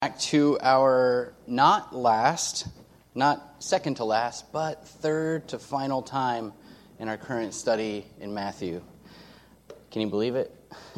Back to our not second to last, but third to final time in our current study in Matthew. Can you believe it?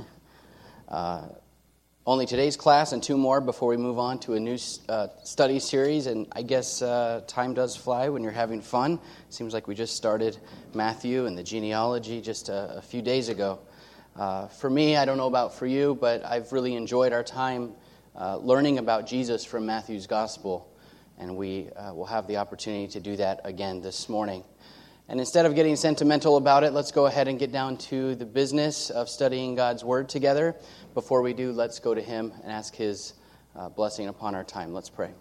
Only today's class and two more before we move on to a new study series, and I guess time does fly when you're having fun. Seems like we just started Matthew and the genealogy just a few days ago. For me, I don't know about for you, but I've really enjoyed our time learning about Jesus from Matthew's Gospel, and we will have the opportunity to do that again this morning. And instead of getting sentimental about it, let's go ahead and get down to the business of studying God's Word together. Before we do, let's go to Him and ask His blessing upon our time. Let's pray.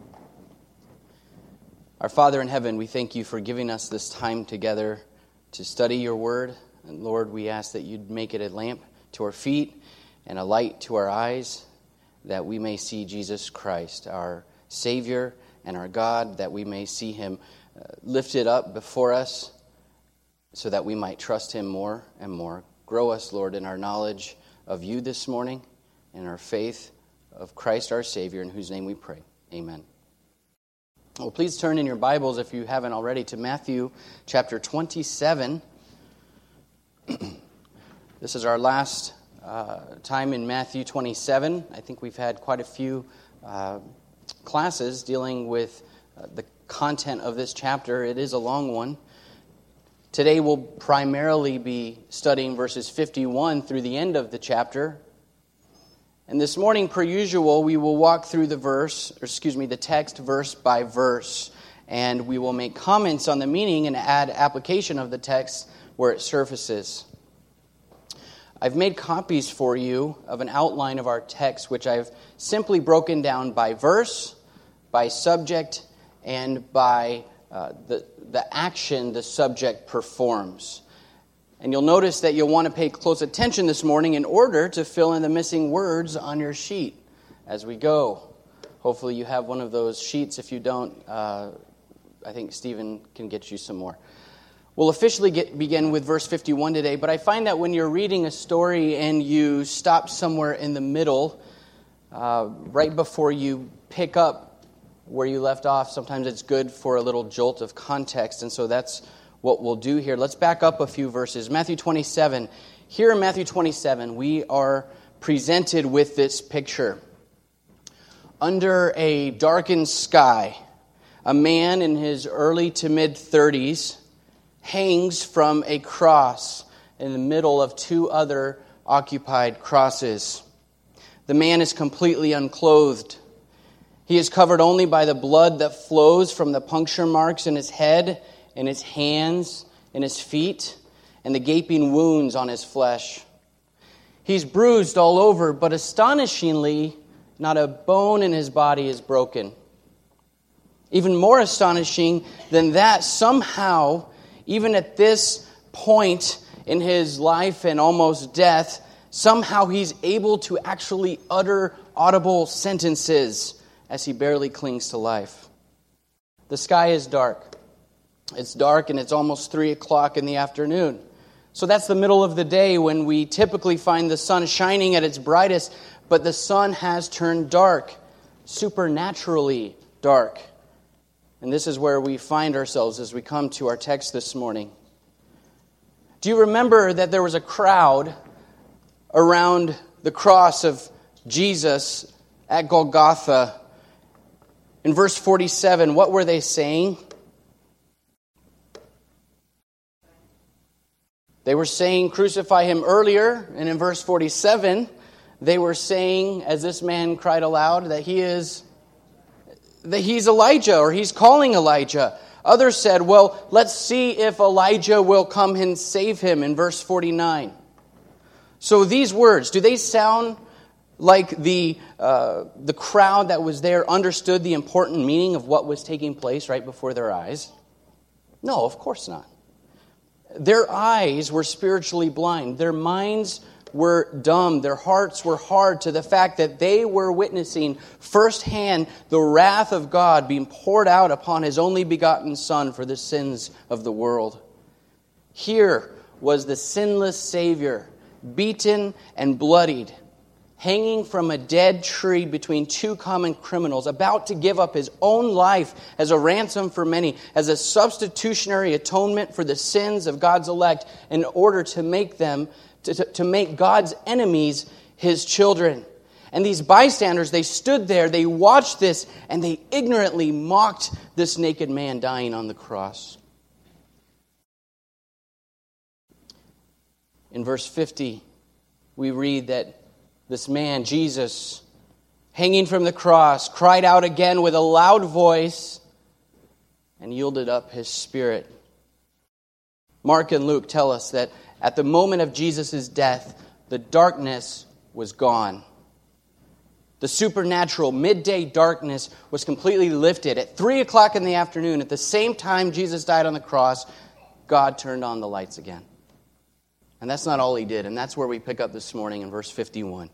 Our Father in heaven, we thank You for giving us this time together to study Your Word. And Lord, we ask that You'd make it a lamp to our feet and a light to our eyes, that we may see Jesus Christ, our Savior and our God, that we may see Him lifted up before us so that we might trust Him more and more. Grow us, Lord, in our knowledge of You this morning and our faith of Christ our Savior, in whose name we pray. Amen. Well, please turn in your Bibles, if you haven't already, to Matthew chapter 27. This is our last time in Matthew 27. I think we've had quite a few classes dealing with the content of this chapter. It is a long one. Today we'll primarily be studying verses 51 through the end of the chapter. And this morning, per usual, we will walk through the text verse by verse, and we will make comments on the meaning and add application of the text where it surfaces. I've made copies for you of an outline of our text, which I've simply broken down by verse, by subject, and by the action the subject performs. And you'll notice that you'll want to pay close attention this morning in order to fill in the missing words on your sheet as we go. Hopefully you have one of those sheets. If you don't, I think Stephen can get you some more. We'll officially begin with verse 51 today, but I find that when you're reading a story and you stop somewhere in the middle, right before you pick up where you left off, sometimes it's good for a little jolt of context, and so that's what we'll do here. Let's back up a few verses. Matthew 27. Here in Matthew 27, we are presented with this picture. Under a darkened sky, a man in his early to mid-30s hangs from a cross in the middle of two other occupied crosses. The man is completely unclothed. He is covered only by the blood that flows from the puncture marks in his head, in his hands, in his feet, and the gaping wounds on his flesh. He's bruised all over, but astonishingly, not a bone in his body is broken. Even more astonishing than that, somehow, even at this point in his life and almost death, somehow he's able to actually utter audible sentences as he barely clings to life. The sky is dark. It's dark and it's almost 3 o'clock in the afternoon. So that's the middle of the day when we typically find the sun shining at its brightest, but the sun has turned dark, supernaturally dark. And this is where we find ourselves as we come to our text this morning. Do you remember that there was a crowd around the cross of Jesus at Golgotha? In verse 47, what were they saying? They were saying, crucify him earlier. And in verse 47, they were saying, as this man cried aloud, that he's Elijah, or he's calling Elijah. Others said, well, let's see if Elijah will come and save him, in verse 49. So these words, do they sound like the crowd that was there understood the important meaning of what was taking place right before their eyes? No, of course not. Their eyes were spiritually blind. Their minds were dumb. Their hearts were hard to the fact that they were witnessing firsthand the wrath of God being poured out upon His only begotten Son for the sins of the world. Here was the sinless Savior, beaten and bloodied, hanging from a dead tree between two common criminals, about to give up his own life as a ransom for many, as a substitutionary atonement for the sins of God's elect, in order to make them, to make God's enemies his children. And these bystanders, they stood there, they watched this, and they ignorantly mocked this naked man dying on the cross. In verse 50, we read that this man, Jesus, hanging from the cross, cried out again with a loud voice and yielded up his spirit. Mark and Luke tell us that at the moment of Jesus' death, the darkness was gone. The supernatural midday darkness was completely lifted. At 3 o'clock in the afternoon, at the same time Jesus died on the cross, God turned on the lights again. And that's not all he did, and that's where we pick up this morning in verse 51.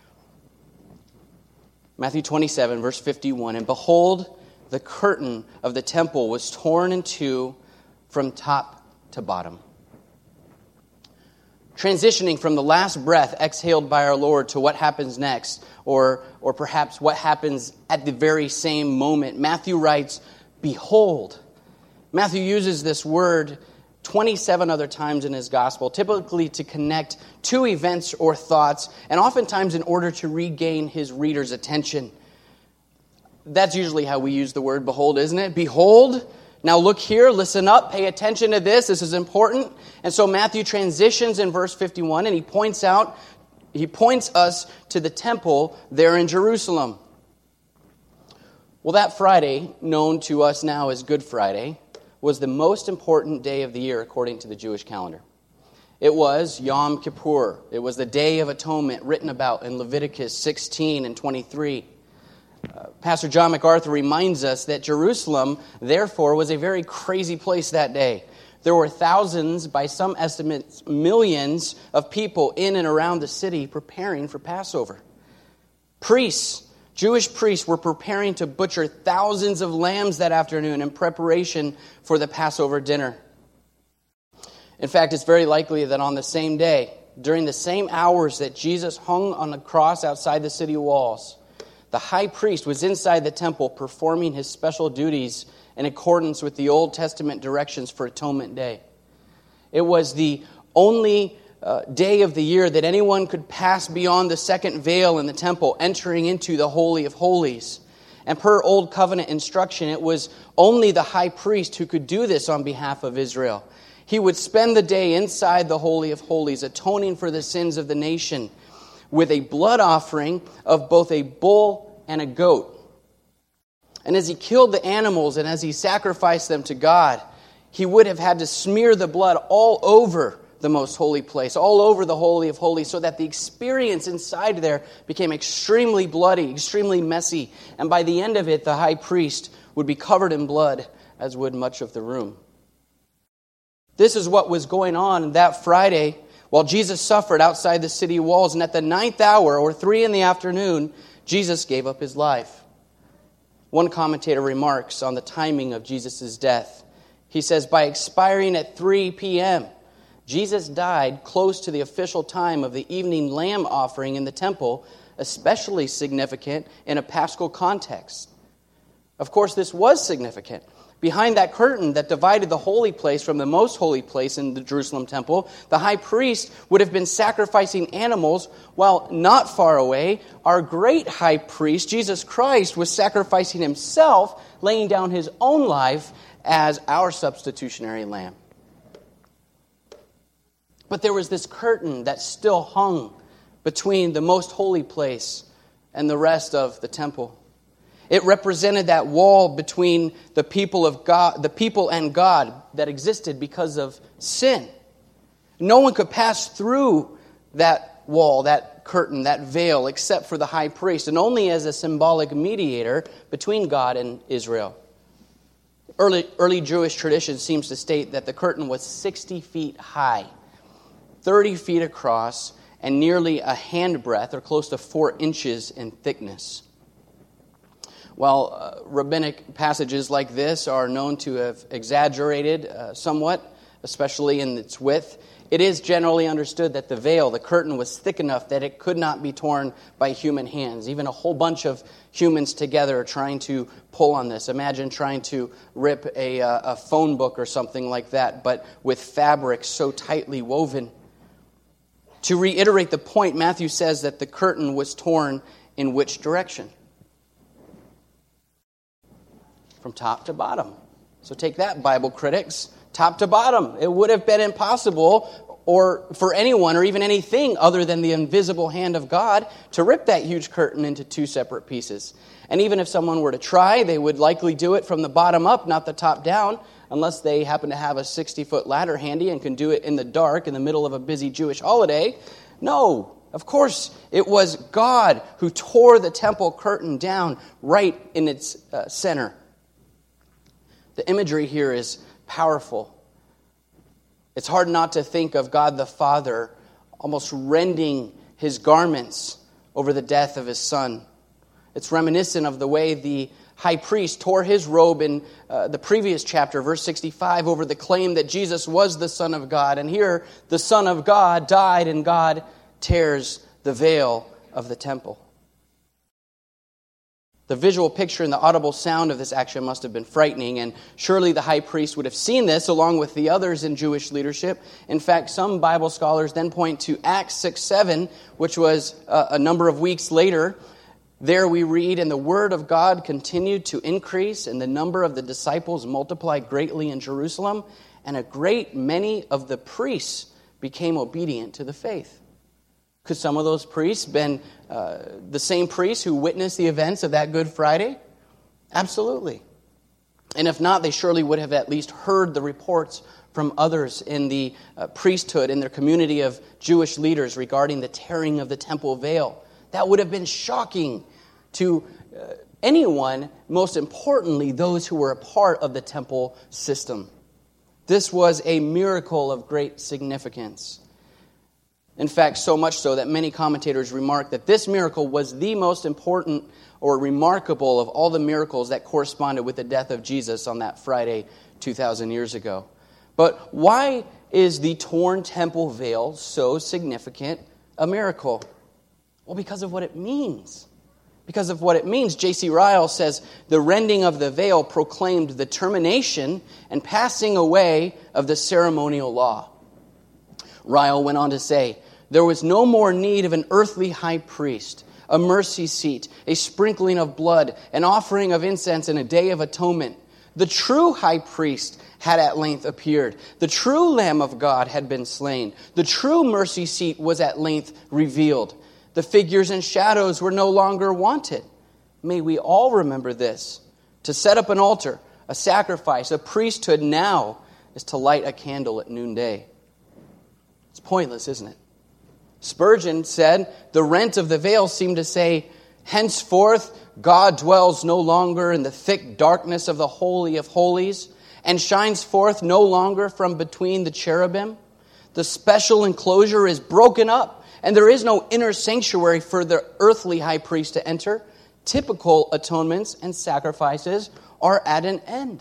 Matthew 27, verse 51, "And behold, the curtain of the temple was torn in two from top to bottom." Transitioning from the last breath exhaled by our Lord to what happens next, or perhaps what happens at the very same moment, Matthew writes, "Behold." Matthew uses this word 27 other times in his gospel, typically to connect two events or thoughts, and oftentimes in order to regain his reader's attention. That's usually how we use the word behold, isn't it? Behold, now look here, listen up, pay attention to this is important. And so Matthew transitions in verse 51, and he points us to the temple there in Jerusalem. Well, that Friday, known to us now as Good Friday, was the most important day of the year according to the Jewish calendar. It was Yom Kippur. It was the Day of Atonement written about in Leviticus 16 and 23. Pastor John MacArthur reminds us that Jerusalem, therefore, was a very crazy place that day. There were thousands, by some estimates, millions of people in and around the city preparing for Passover. Jewish priests were preparing to butcher thousands of lambs that afternoon in preparation for the Passover dinner. In fact, it's very likely that on the same day, during the same hours that Jesus hung on the cross outside the city walls, the high priest was inside the temple performing his special duties in accordance with the Old Testament directions for Atonement Day. It was the only day of the year that anyone could pass beyond the second veil in the temple, entering into the Holy of Holies. And per Old Covenant instruction, it was only the high priest who could do this on behalf of Israel. He would spend the day inside the Holy of Holies, atoning for the sins of the nation with a blood offering of both a bull and a goat. And as he killed the animals and as he sacrificed them to God, he would have had to smear the blood all over the most holy place, all over the Holy of Holies, so that the experience inside there became extremely bloody, extremely messy. And by the end of it, the high priest would be covered in blood, as would much of the room. This is what was going on that Friday while Jesus suffered outside the city walls. And at the 9th hour, or 3 p.m, Jesus gave up his life. One commentator remarks on the timing of Jesus' death. He says, by expiring at 3 p.m., Jesus died close to the official time of the evening lamb offering in the temple, especially significant in a Paschal context. Of course, this was significant. Behind that curtain that divided the holy place from the most holy place in the Jerusalem temple, the high priest would have been sacrificing animals, while not far away, our great high priest, Jesus Christ, was sacrificing himself, laying down his own life as our substitutionary lamb. But there was this curtain that still hung between the most holy place and the rest of the temple. It represented that wall between the people of God, the people and God that existed because of sin. No one could pass through that wall, that curtain, that veil, except for the high priest, and only as a symbolic mediator between God and Israel. Early Jewish tradition seems to state that the curtain was 60 feet high, 30 feet across, and nearly a handbreadth, or close to 4 inches in thickness. While rabbinic passages like this are known to have exaggerated somewhat especially in its width, it is generally understood that the veil, the curtain, was thick enough that it could not be torn by human hands. Even a whole bunch of humans together trying to pull on this. Imagine trying to rip a phone book or something like that, but with fabric so tightly woven. To reiterate the point, Matthew says that the curtain was torn in which direction? From top to bottom. So take that, Bible critics. Top to bottom. It would have been impossible for anyone or even anything other than the invisible hand of God to rip that huge curtain into two separate pieces. And even if someone were to try, they would likely do it from the bottom up, not the top down, unless they happen to have a 60-foot ladder handy and can do it in the dark in the middle of a busy Jewish holiday. No, of course, it was God who tore the temple curtain down right in its center. The imagery here is powerful. It's hard not to think of God the Father almost rending his garments over the death of his Son. It's reminiscent of the way the high priest tore his robe in the previous chapter, verse 65, over the claim that Jesus was the Son of God. And here, the Son of God died, and God tears the veil of the temple. The visual picture and the audible sound of this action must have been frightening, and surely the high priest would have seen this along with the others in Jewish leadership. In fact, some Bible scholars then point to Acts 6:7, which was a number of weeks later. There we read, "And the word of God continued to increase, and the number of the disciples multiplied greatly in Jerusalem, and a great many of the priests became obedient to the faith." Could some of those priests been the same priests who witnessed the events of that Good Friday? Absolutely. And if not, they surely would have at least heard the reports from others in the priesthood, in their community of Jewish leaders regarding the tearing of the temple veil. That would have been shocking to anyone, most importantly, those who were a part of the temple system. This was a miracle of great significance. In fact, so much so that many commentators remark that this miracle was the most important or remarkable of all the miracles that corresponded with the death of Jesus on that Friday 2,000 years ago. But why is the torn temple veil so significant a miracle? Well, because of what it means. Because of what it means. J.C. Ryle says, "The rending of the veil proclaimed the termination and passing away of the ceremonial law." Ryle went on to say, "There was no more need of an earthly high priest, a mercy seat, a sprinkling of blood, an offering of incense, and a day of atonement. The true high priest had at length appeared. The true Lamb of God had been slain. The true mercy seat was at length revealed. The figures and shadows were no longer wanted." May we all remember this. To set up an altar, a sacrifice, a priesthood now is to light a candle at noonday. It's pointless, isn't it? Spurgeon said, "The rent of the veil seemed to say, henceforth God dwells no longer in the thick darkness of the Holy of Holies and shines forth no longer from between the cherubim. The special enclosure is broken up, and there is no inner sanctuary for the earthly high priest to enter. Typical atonements and sacrifices are at an end."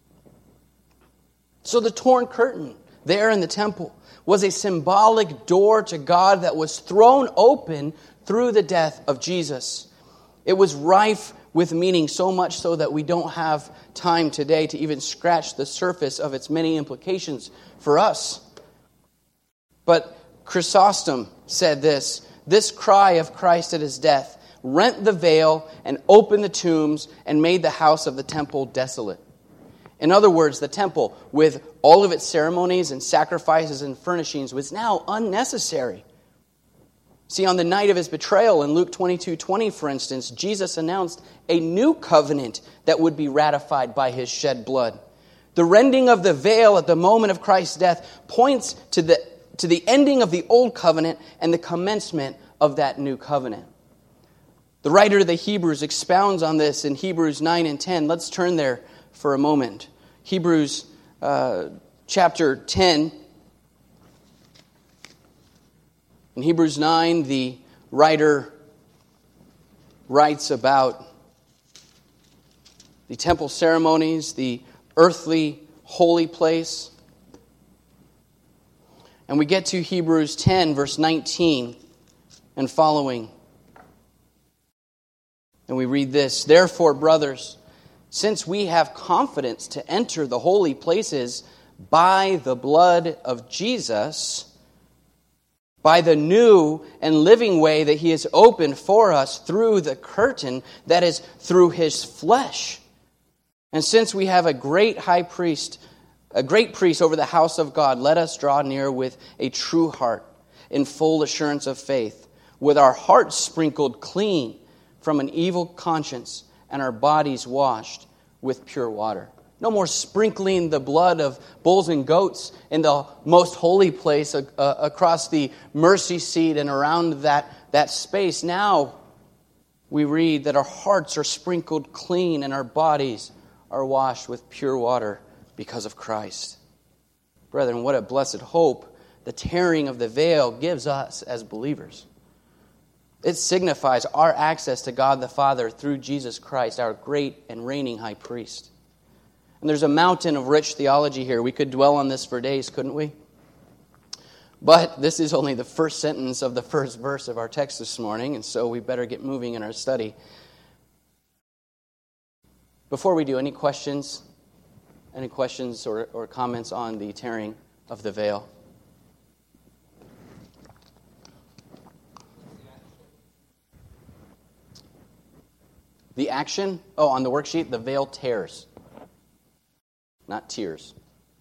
So the torn curtain there in the temple was a symbolic door to God that was thrown open through the death of Jesus. It was rife with meaning, so much so that we don't have time today to even scratch the surface of its many implications for us. But Chrysostom said this cry of Christ at his death rent the veil and opened the tombs and made the house of the temple desolate. In other words, the temple, with all of its ceremonies and sacrifices and furnishings, was now unnecessary. See, on the night of his betrayal in Luke 22:20, for instance, Jesus announced a new covenant that would be ratified by his shed blood. The rending of the veil at the moment of Christ's death points to the ending of the old covenant and the commencement of that new covenant. The writer of the Hebrews expounds on this in Hebrews 9 and 10. Let's turn there for a moment. Hebrews chapter 10. In Hebrews 9, the writer writes about the temple ceremonies, the earthly holy place. And we get to Hebrews 10, verse 19 and following. And we read this, "Therefore, brothers, since we have confidence to enter the holy places by the blood of Jesus, by the new and living way that He has opened for us through the curtain, that is, through His flesh. And since we have a great priest over the house of God, let us draw near with a true heart, in full assurance of faith, with our hearts sprinkled clean from an evil conscience, and our bodies washed with pure water." No more sprinkling the blood of bulls and goats in the most holy place across the mercy seat and around that space. Now we read that our hearts are sprinkled clean and our bodies are washed with pure water because of Christ. Brethren, what a blessed hope the tearing of the veil gives us as believers. It signifies our access to God the Father through Jesus Christ, our great and reigning high priest. And there's a mountain of rich theology here. We could dwell on this for days, couldn't we? But this is only the first sentence of the first verse of our text this morning, and so we better get moving in our study. Before we do, any questions? Any questions or comments on the tearing of the veil? The action? Oh, on the worksheet, the veil tears. Not tears.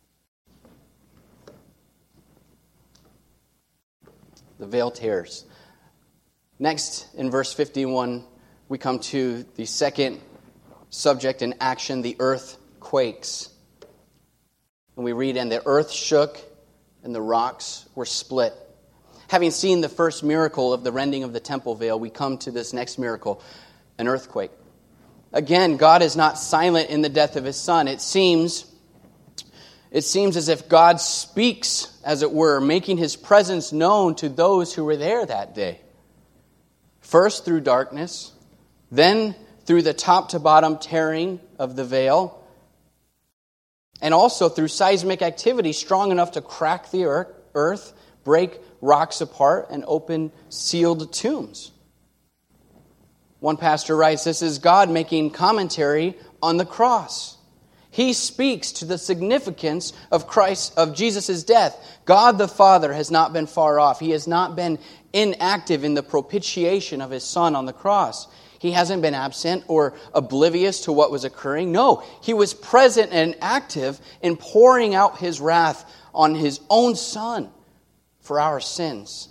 The veil tears. Next, in verse 51, we come to the second subject in action, the earth quakes. And we read, "And the earth shook, and the rocks were split." Having seen the first miracle of the rending of the temple veil, we come to this next miracle, an earthquake. Again, God is not silent in the death of His Son. It seems as if God speaks, as it were, making His presence known to those who were there that day. First through darkness, then through the top to bottom tearing of the veil, and also through seismic activity strong enough to crack the earth, break rocks apart, and open sealed tombs. One pastor writes, "This is God making commentary on the cross. He speaks to the significance of Jesus' death. God the Father has not been far off. He has not been inactive in the propitiation of His Son on the cross. He hasn't been absent or oblivious to what was occurring. No, He was present and active in pouring out His wrath on His own Son for our sins."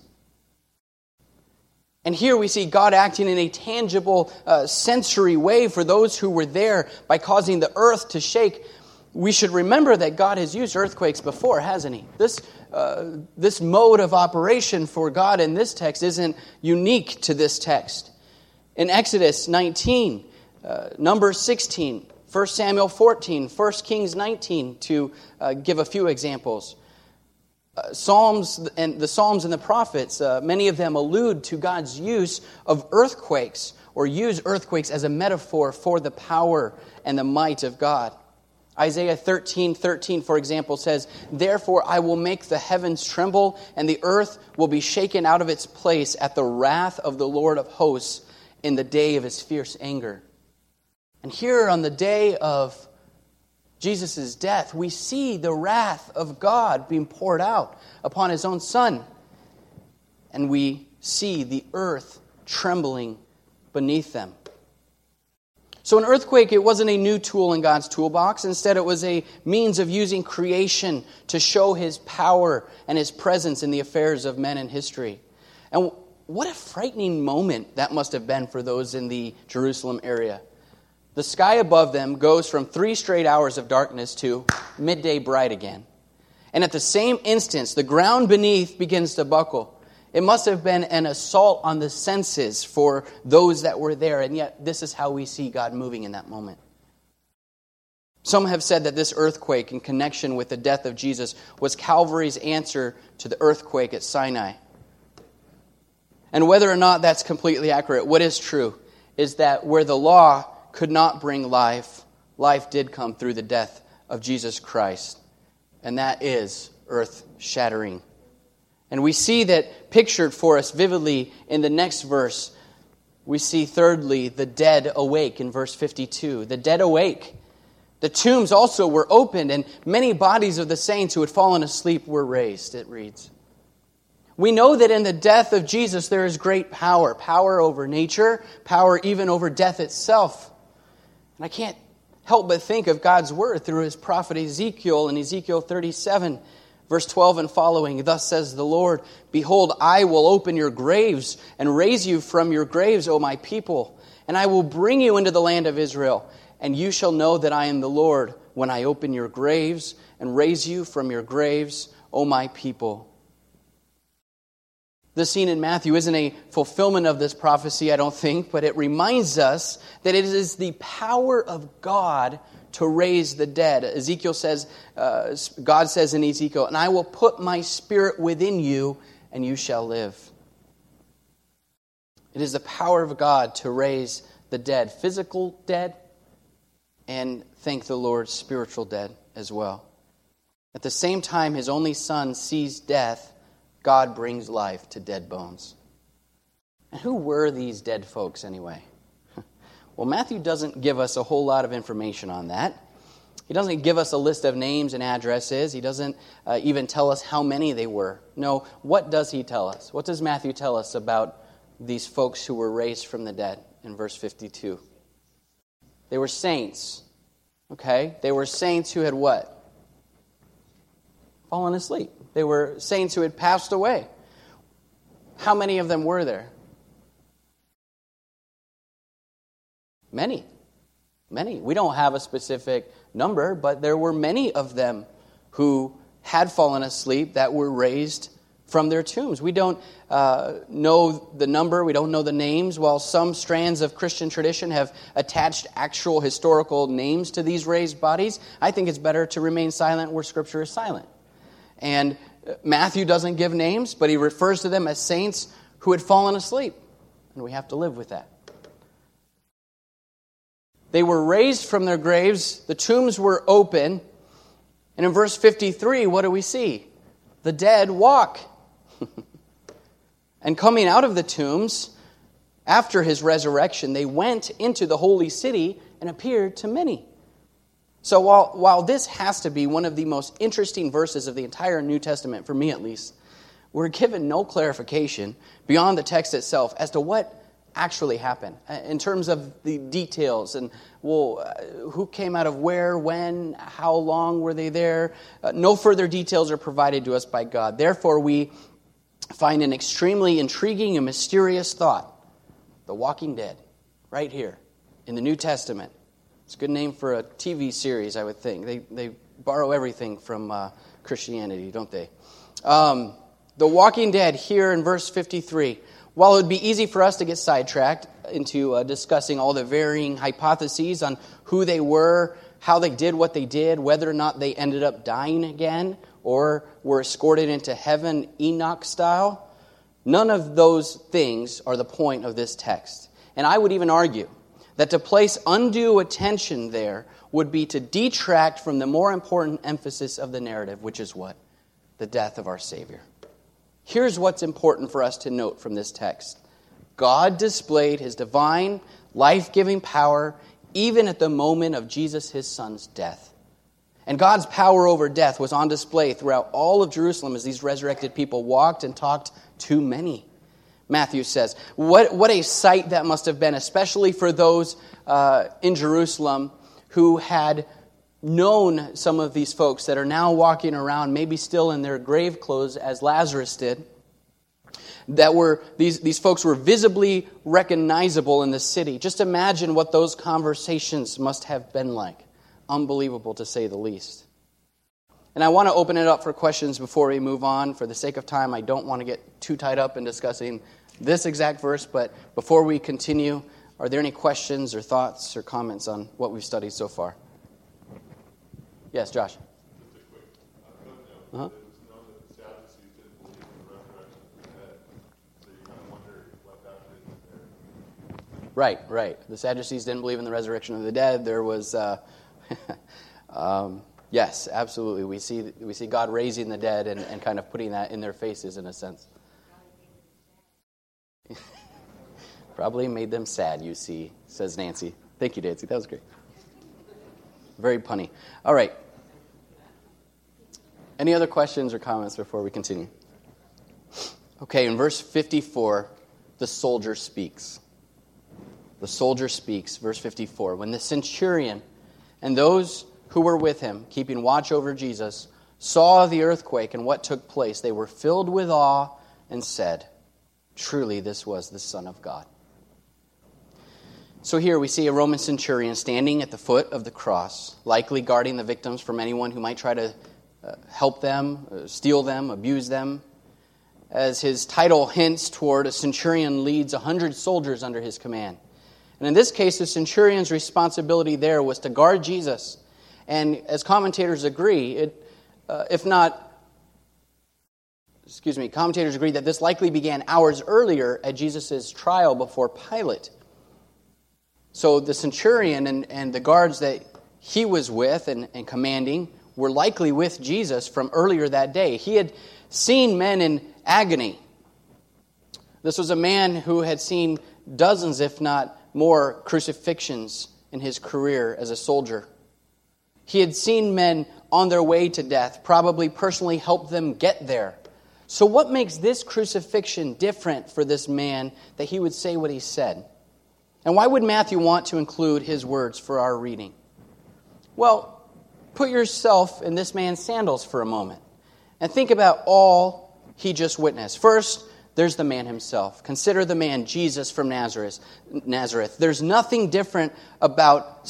And here we see God acting in a tangible, sensory way for those who were there by causing the earth to shake. We should remember that God has used earthquakes before, hasn't He? This mode of operation for God in this text isn't unique to this text. In Exodus 19, Numbers 16, 1 Samuel 14, 1 Kings 19, to give a few examples. The Psalms and the prophets, many of them allude to God's use of earthquakes or use earthquakes as a metaphor for the power and the might of God. Isaiah 13:13, for example, says, "Therefore I will make the heavens tremble, and the earth will be shaken out of its place at the wrath of the Lord of hosts in the day of His fierce anger." And here on the day of Jesus' death, we see the wrath of God being poured out upon His own Son. And we see the earth trembling beneath them. So an earthquake, it wasn't a new tool in God's toolbox. Instead, it was a means of using creation to show His power and His presence in the affairs of men in history. And what a frightening moment that must have been for those in the Jerusalem area. The sky above them goes from 3 straight hours of darkness to midday bright again. And at the same instance, the ground beneath begins to buckle. It must have been an assault on the senses for those that were there, and yet this is how we see God moving in that moment. Some have said that this earthquake, in connection with the death of Jesus, was Calvary's answer to the earthquake at Sinai. And whether or not that's completely accurate, what is true is that where the law could not bring life, life did come through the death of Jesus Christ. And that is earth-shattering And we see that pictured for us vividly in the next verse. We see, thirdly, the dead awake in verse 52. The dead awake. The tombs also were opened, and many bodies of the saints who had fallen asleep were raised, it reads. We know that in the death of Jesus there is great power. Power over nature, power even over death itself. And I can't help but think of God's word through his prophet Ezekiel in Ezekiel 37, verse 12 and following. Thus says the Lord, behold, I will open your graves and raise you from your graves, O my people, and I will bring you into the land of Israel. And you shall know that I am the Lord when I open your graves and raise you from your graves, O my people. The scene in Matthew isn't a fulfillment of this prophecy, I don't think, but it reminds us that it is the power of God to raise the dead. Ezekiel says, God says in Ezekiel, and I will put my spirit within you, and you shall live. It is the power of God to raise the dead, physical dead, and thank the Lord, spiritual dead as well. At the same time, his only son sees death, God brings life to dead bones. And who were these dead folks anyway? Well, Matthew doesn't give us a whole lot of information on that. He doesn't give us a list of names and addresses. He doesn't even tell us how many they were. No, what does he tell us? What does Matthew tell us about these folks who were raised from the dead in verse 52? They were saints. Okay? They were saints who had what? Fallen asleep. They were saints who had passed away. How many of them were there? Many. Many. We don't have a specific number, but there were many of them who had fallen asleep that were raised from their tombs. We don't know the number, we don't know the names. While some strands of Christian tradition have attached actual historical names to these raised bodies, I think it's better to remain silent where Scripture is silent. And Matthew doesn't give names, but he refers to them as saints who had fallen asleep. And we have to live with that. They were raised from their graves, the tombs were open, and in verse 53, what do we see? The dead walk. And coming out of the tombs, after his resurrection, they went into the holy city and appeared to many. So while this has to be one of the most interesting verses of the entire New Testament, for me at least, we're given no clarification beyond the text itself as to what actually happened in terms of the details and who came out of where, when, how long were they there. No further details are provided to us by God. Therefore, we find an extremely intriguing and mysterious thought, the walking dead, right here in the New Testament. It's a good name for a TV series, I would think. They borrow everything from Christianity, don't they? The walking dead here in verse 53. While it would be easy for us to get sidetracked into discussing all the varying hypotheses on who they were, how they did what they did, whether or not they ended up dying again or were escorted into heaven Enoch style, none of those things are the point of this text. And I would even argue that to place undue attention there would be to detract from the more important emphasis of the narrative, which is what? The death of our Savior. Here's what's important for us to note from this text. God displayed his divine, life-giving power even at the moment of Jesus, his son's death. And God's power over death was on display throughout all of Jerusalem as these resurrected people walked and talked to many. Matthew says, what a sight that must have been, especially for those in Jerusalem who had known some of these folks that are now walking around, maybe still in their grave clothes as Lazarus did. That were these folks were visibly recognizable in the city. Just imagine what those conversations must have been like. Unbelievable, to say the least. And I want to open it up for questions before we move on. For the sake of time, I don't want to get too tied up in discussing this exact verse, but before we continue, are there any questions or thoughts or comments on what we've studied so far? Yes, Josh. Just a quick footnote. It was known that the Sadducees didn't believe in the resurrection of the dead. So you kind of wonder what that is there. Right. The Sadducees didn't believe in the resurrection of the dead. There was Yes, absolutely. We see God raising the dead and kind of putting that in their faces in a sense. Probably made them sad, you see, says Nancy. Thank you, Nancy. That was great. Very punny. All right. Any other questions or comments before we continue? Okay, in verse 54, the soldier speaks. The soldier speaks, verse 54. When the centurion and those who were with him, keeping watch over Jesus, saw the earthquake and what took place, they were filled with awe and said, "Truly, this was the Son of God." So here we see a Roman centurion standing at the foot of the cross, likely guarding the victims from anyone who might try to help them, steal them, abuse them. As his title hints toward, a centurion leads 100 soldiers under his command. And in this case, the centurion's responsibility there was to guard Jesus. And as commentators agree, commentators agree that this likely began hours earlier at Jesus' trial before Pilate. So the centurion and the guards that he was with and commanding were likely with Jesus from earlier that day. He had seen men in agony. This was a man who had seen dozens, if not more, crucifixions in his career as a soldier. He had seen men on their way to death, probably personally helped them get there. So what makes this crucifixion different for this man that he would say what he said? And why would Matthew want to include his words for our reading? Well, put yourself in this man's sandals for a moment and think about all he just witnessed. First, there's the man himself. Consider the man, Jesus from Nazareth. There's something different about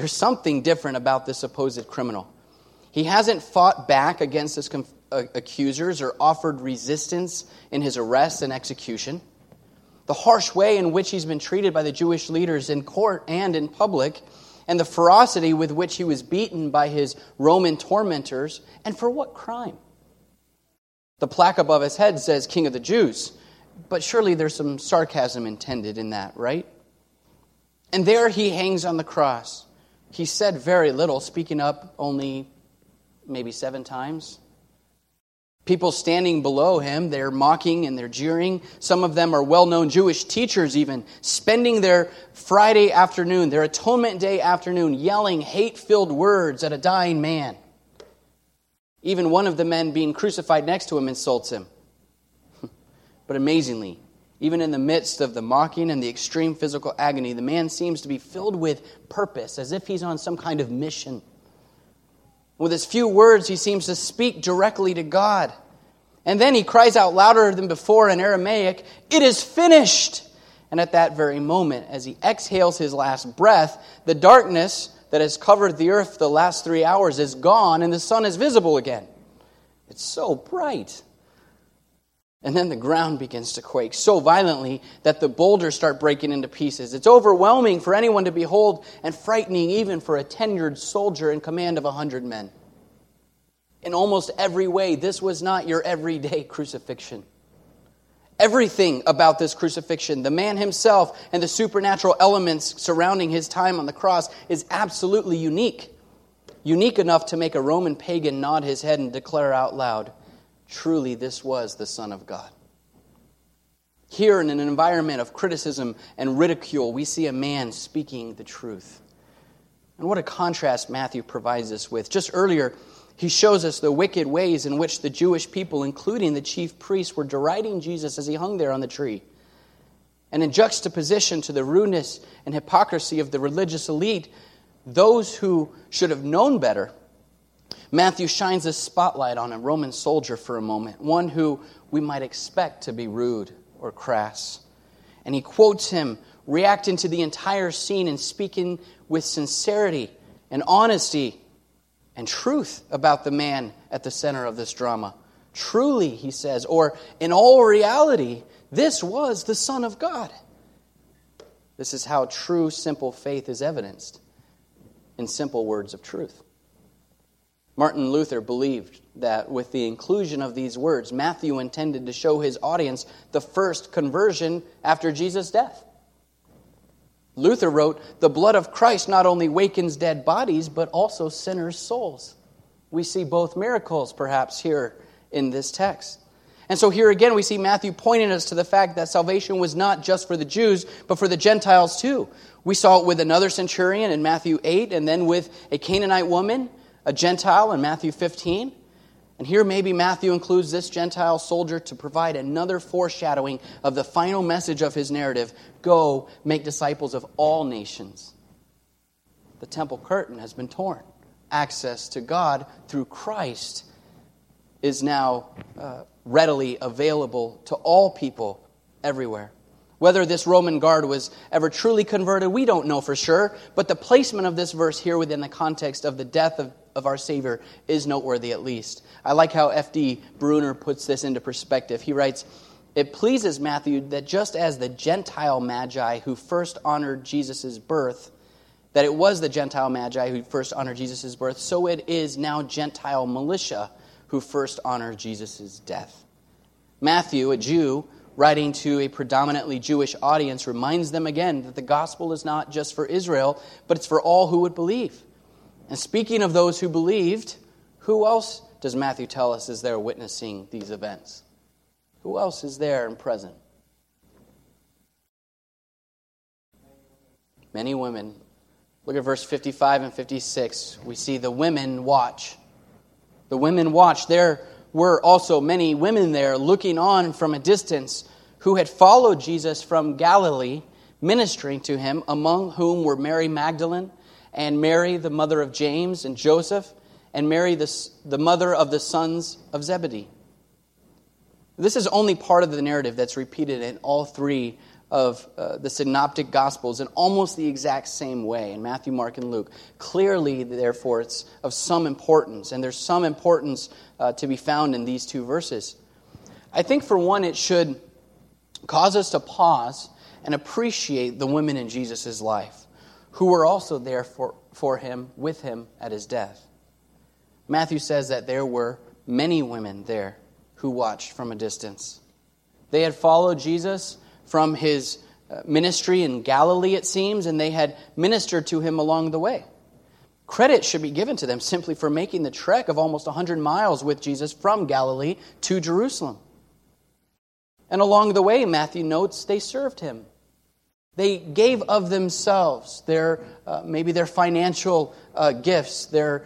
this supposed criminal. He hasn't fought back against his accusers or offered resistance in his arrest and execution. The harsh way in which he's been treated by the Jewish leaders in court and in public, and the ferocity with which he was beaten by his Roman tormentors, and for what crime? The plaque above his head says King of the Jews, but surely there's some sarcasm intended in that, right? And there he hangs on the cross. He said very little, speaking up only maybe 7 times. People standing below him, they're mocking and they're jeering. Some of them are well-known Jewish teachers even, spending their Friday afternoon, their Atonement Day afternoon, yelling hate-filled words at a dying man. Even one of the men being crucified next to him insults him. But amazingly, even in the midst of the mocking and the extreme physical agony, the man seems to be filled with purpose, as if he's on some kind of mission. With his few words, he seems to speak directly to God. And then he cries out louder than before in Aramaic, "It is finished!" And at that very moment, as he exhales his last breath, the darkness that has covered the earth the last 3 hours is gone and the sun is visible again. It's so bright. And then the ground begins to quake so violently that the boulders start breaking into pieces. It's overwhelming for anyone to behold and frightening even for a tenured soldier in command of 100 men. In almost every way, this was not your everyday crucifixion. Everything about this crucifixion, the man himself and the supernatural elements surrounding his time on the cross, is absolutely unique. Unique enough to make a Roman pagan nod his head and declare out loud, "Truly, this was the Son of God." Here, in an environment of criticism and ridicule, we see a man speaking the truth. And what a contrast Matthew provides us with. Just earlier, he shows us the wicked ways in which the Jewish people, including the chief priests, were deriding Jesus as he hung there on the tree. And in juxtaposition to the rudeness and hypocrisy of the religious elite, those who should have known better, Matthew shines a spotlight on a Roman soldier for a moment, one who we might expect to be rude or crass. And he quotes him, reacting to the entire scene and speaking with sincerity and honesty and truth about the man at the center of this drama. Truly, he says, or in all reality, this was the Son of God. This is how true, simple faith is evidenced in simple words of truth. Martin Luther believed that with the inclusion of these words, Matthew intended to show his audience the first conversion after Jesus' death. Luther wrote, "The blood of Christ not only wakens dead bodies, but also sinners' souls." We see both miracles, perhaps, here in this text. And so here again, we see Matthew pointing us to the fact that salvation was not just for the Jews, but for the Gentiles too. We saw it with another centurion in Matthew 8, and then with a Canaanite woman, a Gentile, in Matthew 15. And here maybe Matthew includes this Gentile soldier to provide another foreshadowing of the final message of his narrative: go, make disciples of all nations. The temple curtain has been torn. Access to God through Christ is now readily available to all people everywhere. Whether this Roman guard was ever truly converted, we don't know for sure, but the placement of this verse here within the context of the death of our Savior is noteworthy at least. I like how F.D. Bruner puts this into perspective. He writes, "It pleases Matthew that just as the Gentile Magi who first honored Jesus' birth, that it was the Gentile Magi who first honored Jesus' birth, so it is now Gentile militia who first honored Jesus' death." Matthew, a Jew, writing to a predominantly Jewish audience, reminds them again that the gospel is not just for Israel, but it's for all who would believe. And speaking of those who believed, who else does Matthew tell us is there witnessing these events? Who else is there and present? Many women. Look at verse 55 and 56. We see the women watch. The women watch. There were also many women there looking on from a distance who had followed Jesus from Galilee, ministering to him, among whom were Mary Magdalene and Mary, the mother of James and Joseph, and Mary, the mother of the sons of Zebedee. This is only part of the narrative that's repeated in all three of the synoptic Gospels in almost the exact same way, in Matthew, Mark, and Luke. Clearly, therefore, it's of some importance, and there's some importance to be found in these two verses. I think, for one, it should cause us to pause and appreciate the women in Jesus' life, who were also there for him, with him at his death. Matthew says that there were many women there who watched from a distance. They had followed Jesus from his ministry in Galilee, it seems, and they had ministered to him along the way. Credit should be given to them simply for making the trek of almost 100 miles with Jesus from Galilee to Jerusalem. And along the way, Matthew notes, they served him. They gave of themselves, maybe their financial gifts, their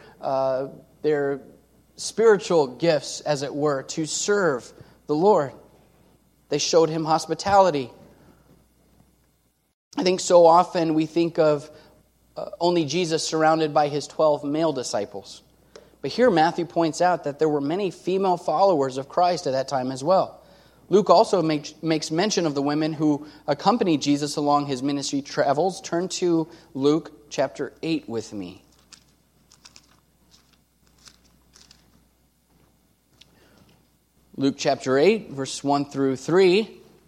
spiritual gifts, as it were, to serve the Lord. They showed him hospitality. I think so often we think of only Jesus surrounded by his 12 male disciples. But here Matthew points out that there were many female followers of Christ at that time as well. Luke also makes mention of the women who accompanied Jesus along his ministry travels. Turn to Luke chapter 8 with me. Luke chapter 8, verse 1 through 3.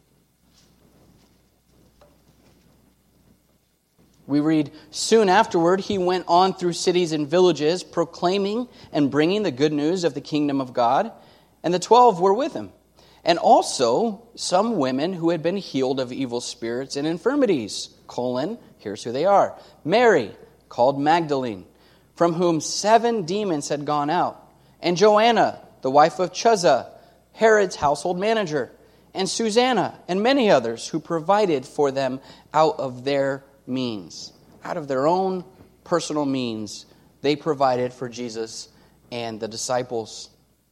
We read, "Soon afterward he went on through cities and villages, proclaiming and bringing the good news of the kingdom of God, and the 12 were with him. And also some women who had been healed of evil spirits and infirmities, here's who they are, Mary, called Magdalene, from whom 7 demons had gone out, and Joanna, the wife of Chuza, Herod's household manager, and Susanna, and many others who provided for them out of their means." Out of their own personal means, they provided for Jesus and the disciples.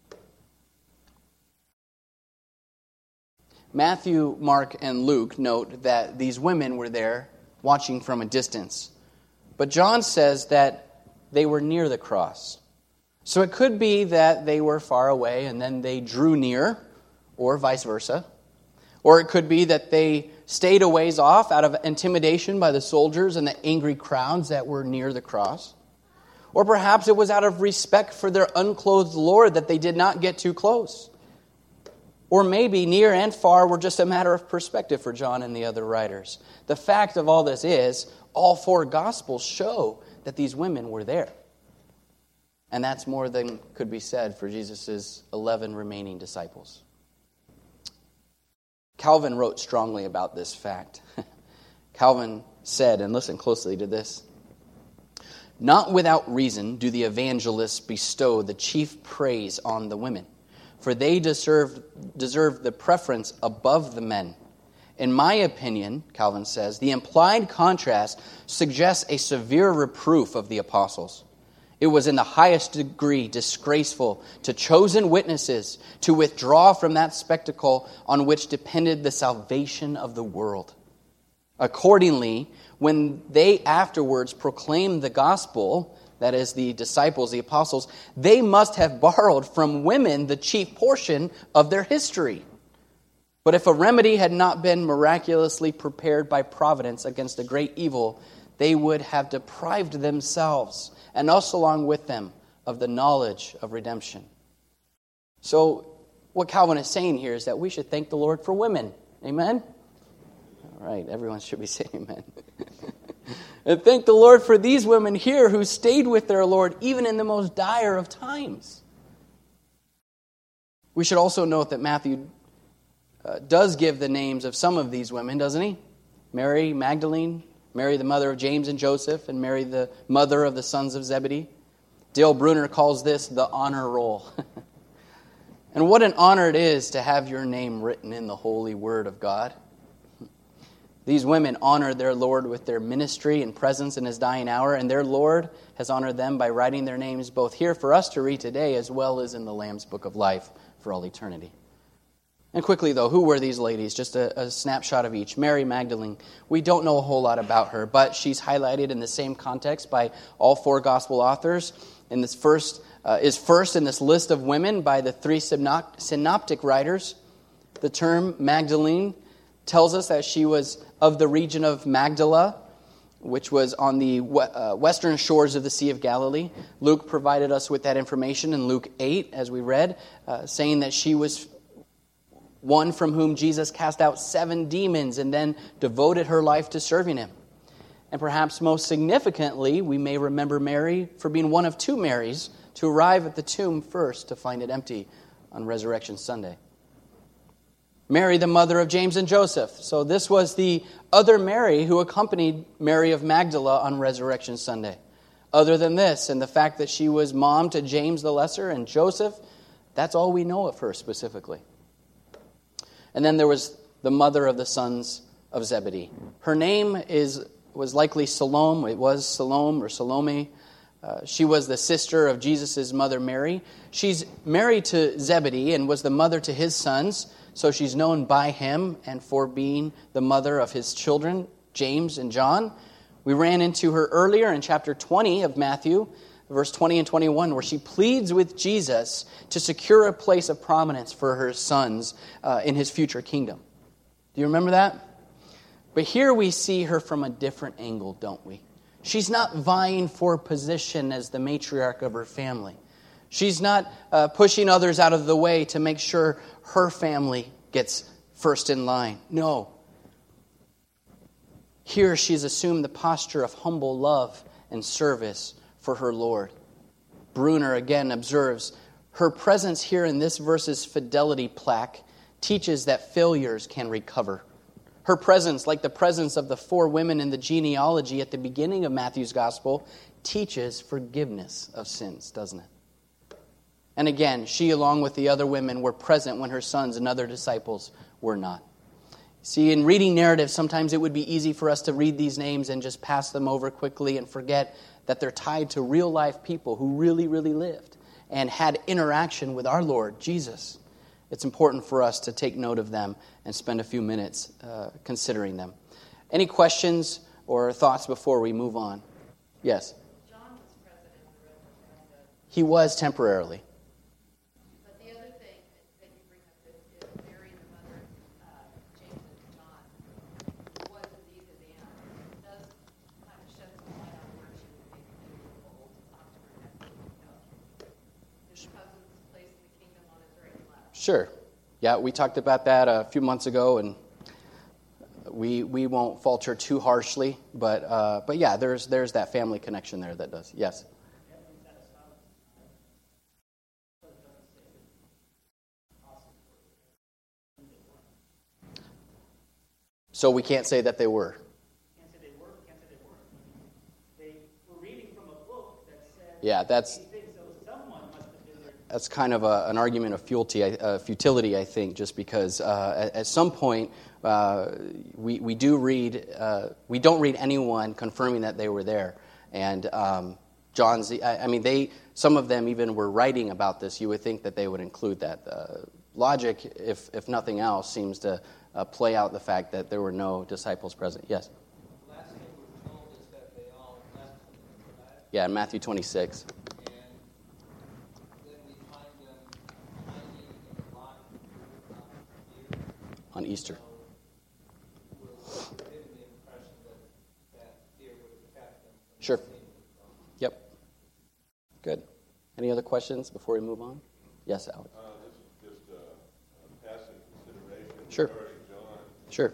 Matthew, Mark, and Luke note that these women were there watching from a distance. But John says that they were near the cross. So it could be that they were far away and then they drew near, or vice versa. Or it could be that they stayed a ways off out of intimidation by the soldiers and the angry crowds that were near the cross. Or perhaps it was out of respect for their unclothed Lord that they did not get too close. Or maybe near and far were just a matter of perspective for John and the other writers. The fact of all this is, all 4 Gospels show that these women were there. And that's more than could be said for Jesus' 11 remaining disciples. Calvin wrote strongly about this fact. Calvin said, and listen closely to this, Not without reason do the evangelists bestow the chief praise on the women, for they deserve the preference above the men. In my opinion, Calvin says, the implied contrast suggests a severe reproof of the apostles. It was in the highest degree disgraceful to chosen witnesses to withdraw from that spectacle on which depended the salvation of the world. Accordingly, when they afterwards proclaimed the gospel, that is, the disciples, the apostles, they must have borrowed from women the chief portion of their history. But if a remedy had not been miraculously prepared by providence against a great evil, they would have deprived themselves, and us along with them, of the knowledge of redemption. So, what Calvin is saying here is that we should thank the Lord for women. Amen? All right, everyone should be saying amen. And thank the Lord for these women here who stayed with their Lord even in the most dire of times. We should also note that Matthew does give the names of some of these women, doesn't he? Mary Magdalene, Mary the mother of James and Joseph, and Mary the mother of the sons of Zebedee. Dale Bruner calls this the honor roll. And what an honor it is to have your name written in the holy word of God. These women honored their Lord with their ministry and presence in His dying hour, and their Lord has honored them by writing their names both here for us to read today as well as in the Lamb's Book of Life for all eternity. And quickly, though, who were these ladies? Just a snapshot of each. Mary Magdalene. We don't know a whole lot about her, but she's highlighted in the same context by all four gospel authors. And this is first in this list of women by the three synoptic writers. The term Magdalene tells us that she was of the region of Magdala, which was on the western shores of the Sea of Galilee. Luke provided us with that information in Luke 8, as we read, saying that she was one from whom Jesus cast out 7 demons and then devoted her life to serving Him. And perhaps most significantly, we may remember Mary for being one of 2 Marys to arrive at the tomb first to find it empty on Resurrection Sunday. Mary, the mother of James and Joseph. So this was the other Mary who accompanied Mary of Magdala on Resurrection Sunday. Other than this, and the fact that she was mom to James the Lesser and Joseph, that's all we know of her specifically. And then there was the mother of the sons of Zebedee. Her name was likely Salome. It was Salome or Salome. She was the sister of Jesus' mother Mary. She's married to Zebedee and was the mother to his sons. So she's known by him and for being the mother of his children, James and John. We ran into her earlier in chapter 20 of Matthew, verse 20 and 21, where she pleads with Jesus to secure a place of prominence for her sons in His future kingdom. Do you remember that? But here we see her from a different angle, don't we? She's not vying for position as the matriarch of her family. She's not pushing others out of the way to make sure her family gets first in line. No. Here she's assumed the posture of humble love and service for her Lord. Bruner again observes, her presence here in this verse's fidelity plaque teaches that failures can recover. Her presence, like the presence of the 4 women in the genealogy at the beginning of Matthew's gospel, teaches forgiveness of sins, doesn't it? And again, she, along with the other women, were present when her sons and other disciples were not. See, in reading narratives, sometimes it would be easy for us to read these names and just pass them over quickly and forget that they're tied to real-life people who really, really lived and had interaction with our Lord, Jesus. It's important for us to take note of them and spend a few minutes considering them. Any questions or thoughts before we move on? Yes? John was president of the referendum. He was temporarily. But the other thing that you bring up is Mary, the mother of James and John, was indeed the man. It does kind of shed some light on where she would maybe be old after his cousin's place in the kingdom on his right and left. Sure. Yeah, we talked about that a few months ago, and we won't falter too harshly, but yeah, there's that family connection there that does. Yes. So we can't say that they were. Can't say they were, can't say they weren't. They were reading from a book Yeah, that's kind of an argument of futility, I think, just because at some point we don't read anyone confirming that they were there. And some of them even were writing about this. You would think that they would include that. Logic, if nothing else, seems to play out the fact that there were no disciples present. Yes? The last thing we're told is that they all left him, right? Yeah, in Matthew 26. And then we find them hiding in the rock On Easter. So we're given the impression that fear would have kept them from Sure. seeing them. Yep. Good. Any other questions before we move on? Yes, Alex. This is just a passing consideration Sure. regarding John. Sure.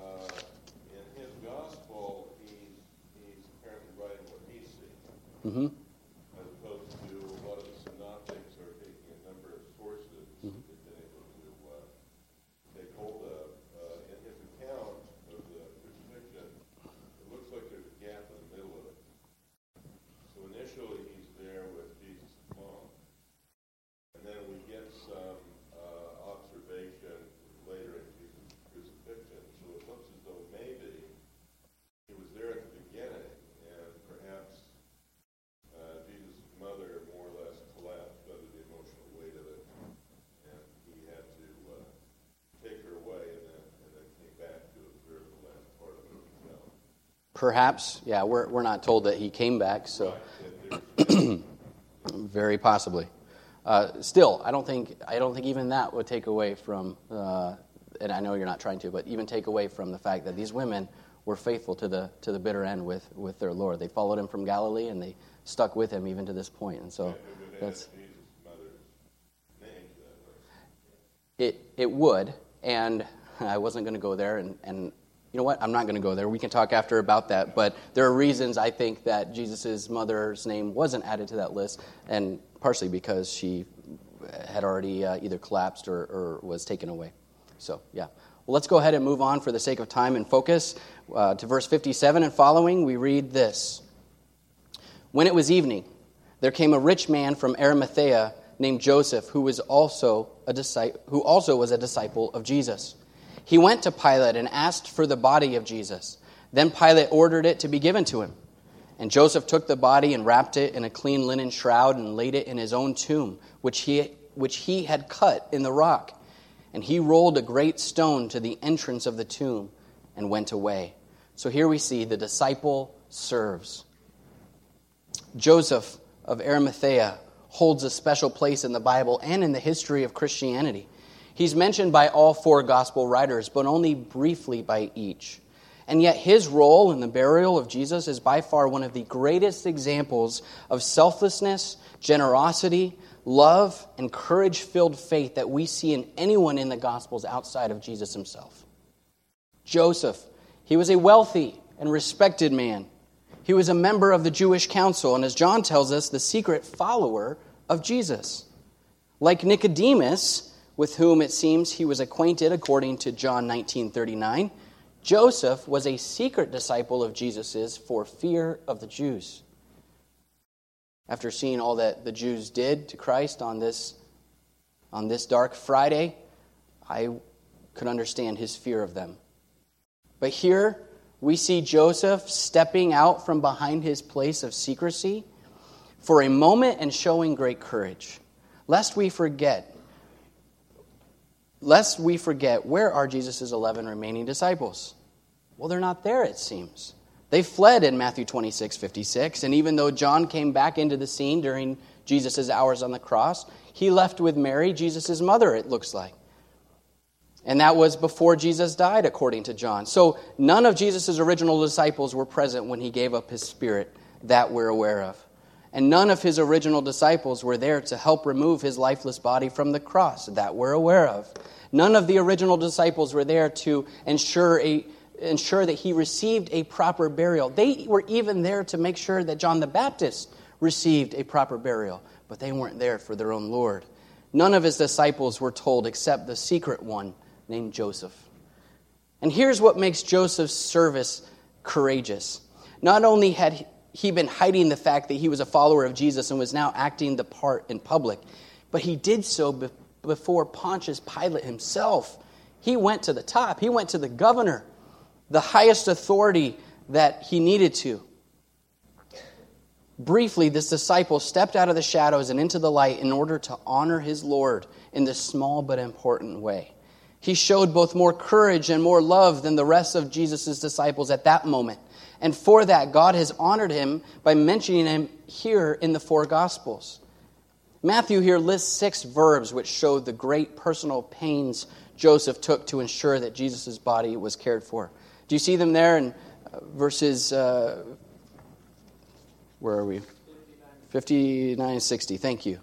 In his gospel, he's apparently writing what he's seen, Mm-hmm. as opposed to a lot of the synoptics are taking a number of sources that they've been able to take hold of. In his account of the crucifixion, it looks like there's a gap in the middle of it. So initially, he's there with Jesus' mom. And then we get some observation later in Jesus' crucifixion. So it looks as though maybe he was there at the beginning, and perhaps Jesus' mother more or less collapsed under the emotional weight of it, and he had to take her away, and then came back to observe the last part of it himself. Perhaps. Yeah, we're not told that he came back, so Right. very possibly. Still, I don't think even that would take away from, and I know you're not trying to, but even take away from the fact that these women were faithful to the bitter end with their Lord. They followed him from Galilee, and they stuck with him even to this point. And so that's Jesus' mother's name to that list. it would. And I wasn't going to go there, and you know what? I'm not going to go there. We can talk after about that. But there are reasons I think that Jesus' mother's name wasn't added to that list, and partially because she had already either collapsed or was taken away. So, yeah. Well, let's go ahead and move on for the sake of time and focus. To verse 57 and following, we read this. When it was evening, there came a rich man from Arimathea named Joseph, who also was a disciple of Jesus. He went to Pilate and asked for the body of Jesus. Then Pilate ordered it to be given to him. And Joseph took the body and wrapped it in a clean linen shroud and laid it in his own tomb, which he had cut in the rock. And he rolled a great stone to the entrance of the tomb and went away. So here we see the disciple serves. Joseph of Arimathea holds a special place in the Bible and in the history of Christianity. He's mentioned by all four gospel writers, but only briefly by each. And yet his role in the burial of Jesus is by far one of the greatest examples of selflessness, generosity, love, and courage-filled faith that we see in anyone in the Gospels outside of Jesus himself. Joseph, he was a wealthy and respected man. He was a member of the Jewish council, and as John tells us, the secret follower of Jesus. Like Nicodemus, with whom it seems he was acquainted according to John 19:39, Joseph was a secret disciple of Jesus's for fear of the Jews. After seeing all that the Jews did to Christ on this dark Friday, I could understand his fear of them. But here we see Joseph stepping out from behind his place of secrecy for a moment and showing great courage. Lest we forget, where are Jesus' 11 remaining disciples? Well, they're not there, it seems. They fled in Matthew 26:56, and even though John came back into the scene during Jesus' hours on the cross, he left with Mary, Jesus' mother, it looks like. And that was before Jesus died, according to John. So none of Jesus' original disciples were present when he gave up his spirit, that we're aware of. And none of his original disciples were there to help remove his lifeless body from the cross, that we're aware of. None of the original disciples were there to ensure that he received a proper burial. They were even there to make sure that John the Baptist received a proper burial, but they weren't there for their own Lord. None of his disciples were told except the secret one named Joseph. And here's what makes Joseph's service courageous. Not only had he'd been hiding the fact that he was a follower of Jesus and was now acting the part in public. But he did so before Pontius Pilate himself. He went to the top. He went to the governor, the highest authority that he needed to. Briefly, this disciple stepped out of the shadows and into the light in order to honor his Lord in this small but important way. He showed both more courage and more love than the rest of Jesus' disciples at that moment. And for that, God has honored him by mentioning him here in the 4 Gospels. Matthew here lists 6 verbs which show the great personal pains Joseph took to ensure that Jesus' body was cared for. Do you see them there in verses, where are we? 59 and 60. Thank you.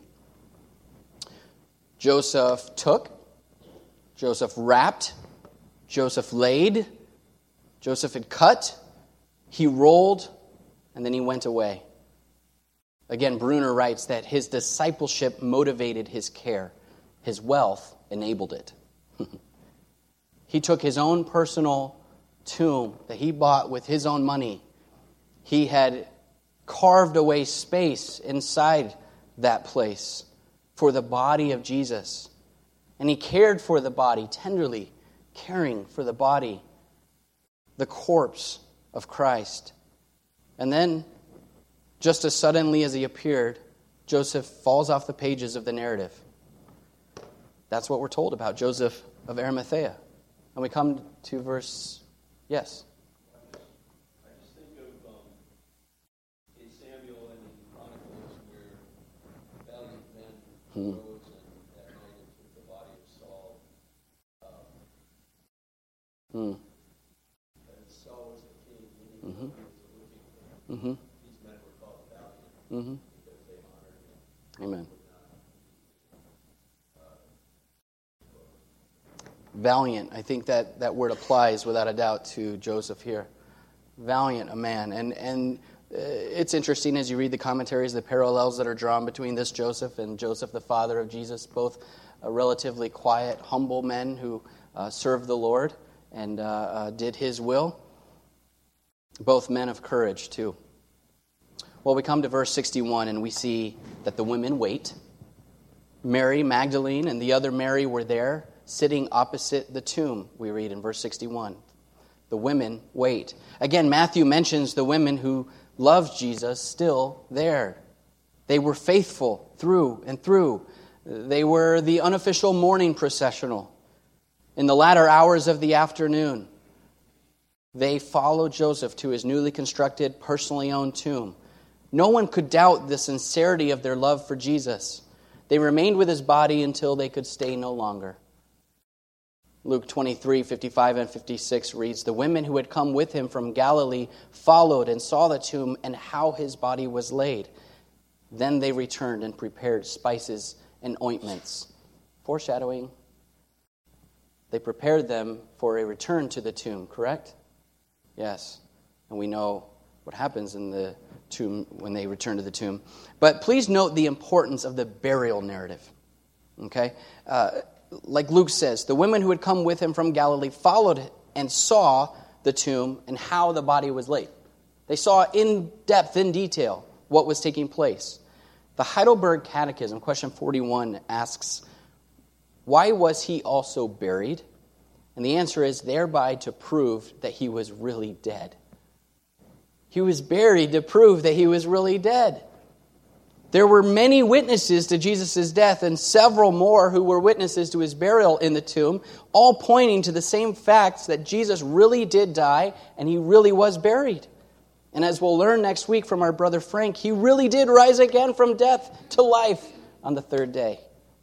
Joseph took, Joseph wrapped, Joseph laid, Joseph had cut, he rolled, and then he went away. Again, Bruner writes that his discipleship motivated his care. His wealth enabled it. He took his own personal tomb that he bought with his own money. He had carved away space inside that place for the body of Jesus. And he cared for the body, tenderly caring for the body, the corpse of Christ. And then, just as suddenly as he appeared, Joseph falls off the pages of the narrative. That's what we're told about Joseph of Arimathea. And we come to verse, yes. I just think of in Samuel and in Chronicles where valiant men rose and that night and took the body of Saul. And Saul was the king, and he was looking for him. These men were called valiant because they honored him. Amen. Valiant, I think that word applies without a doubt to Joseph here. Valiant, a man. And it's interesting as you read the commentaries, the parallels that are drawn between this Joseph and Joseph, the father of Jesus, both relatively quiet, humble men who served the Lord and did his will. Both men of courage, too. Well, we come to verse 61 and we see that the women wait. Mary Magdalene and the other Mary were there, sitting opposite the tomb, we read in verse 61. The women wait. Again, Matthew mentions the women who loved Jesus still there. They were faithful through and through. They were the unofficial mourning processional. In the latter hours of the afternoon, they followed Joseph to his newly constructed, personally owned tomb. No one could doubt the sincerity of their love for Jesus. They remained with his body until they could stay no longer. Luke 23, 55 and 56 reads, "The women who had come with him from Galilee followed and saw the tomb and how his body was laid. Then they returned and prepared spices and ointments." Foreshadowing. They prepared them for a return to the tomb, correct? Yes. And we know what happens in the tomb when they return to the tomb. But please note the importance of the burial narrative. Okay? Like Luke says, the women who had come with him from Galilee followed and saw the tomb and how the body was laid. They saw in depth, in detail, what was taking place. The Heidelberg Catechism, question 41, asks, why was he also buried? And the answer is, thereby to prove that he was really dead. He was buried to prove that he was really dead. There were many witnesses to Jesus' death and several more who were witnesses to his burial in the tomb, all pointing to the same facts that Jesus really did die and he really was buried. And as we'll learn next week from our brother Frank, he really did rise again from death to life on the third day.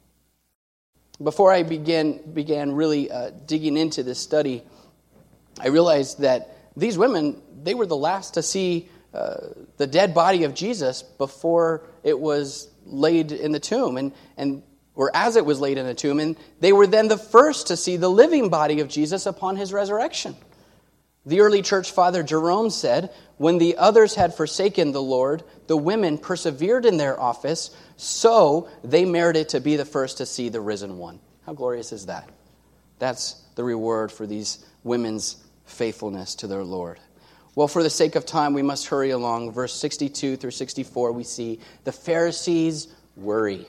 Before I began really digging into this study, I realized that these women, they were the last to see the dead body of Jesus before it was laid in the tomb, or as it was laid in the tomb, and they were then the first to see the living body of Jesus upon his resurrection. The early church father Jerome said, "When the others had forsaken the Lord, the women persevered in their office, so they merited to be the first to see the risen one." How glorious is that? That's the reward for these women's faithfulness to their Lord. Well, for the sake of time, we must hurry along. Verse 62 through 64, we see the Pharisees worry.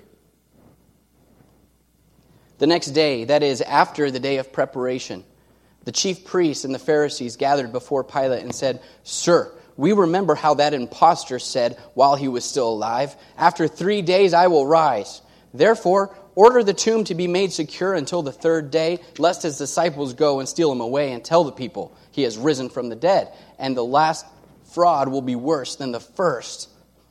The next day, that is, after the day of preparation, the chief priests and the Pharisees gathered before Pilate and said, "Sir, we remember how that impostor said while he was still alive, 'After 3 days I will rise.' Therefore, order the tomb to be made secure until the third day, lest his disciples go and steal him away and tell the people he has risen from the dead, and the last fraud will be worse than the first."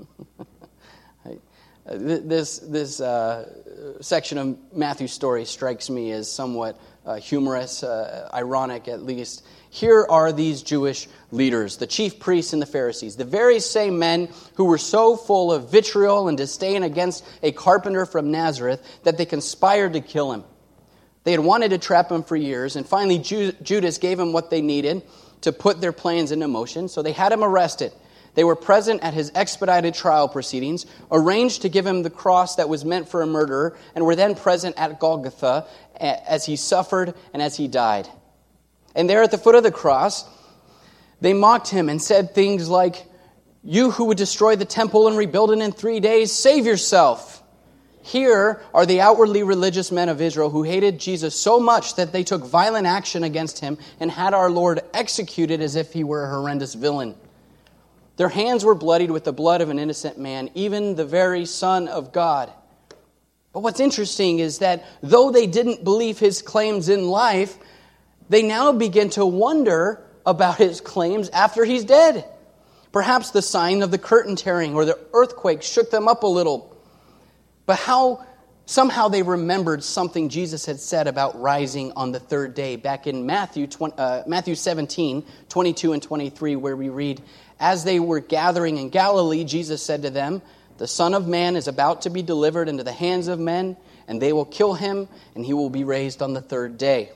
This section of Matthew's story strikes me as somewhat humorous, ironic at least. Here are these Jewish leaders, the chief priests and the Pharisees, the very same men who were so full of vitriol and disdain against a carpenter from Nazareth that they conspired to kill him. They had wanted to trap him for years, and finally Judas gave him what they needed to put their plans into motion, so they had him arrested. They were present at his expedited trial proceedings, arranged to give him the cross that was meant for a murderer, and were then present at Golgotha as he suffered and as he died. And there at the foot of the cross, they mocked him and said things like, "You who would destroy the temple and rebuild it in 3 days, save yourself." Here are the outwardly religious men of Israel who hated Jesus so much that they took violent action against him and had our Lord executed as if he were a horrendous villain. Their hands were bloodied with the blood of an innocent man, even the very Son of God. But what's interesting is that though they didn't believe his claims in life, they now begin to wonder about his claims after he's dead. Perhaps the sign of the curtain tearing or the earthquake shook them up a little. But somehow they remembered something Jesus had said about rising on the third day back in Matthew 17, 22 and 23, where we read, "As they were gathering in Galilee, Jesus said to them, 'The Son of Man is about to be delivered into the hands of men, and they will kill him, and he will be raised on the third day.'"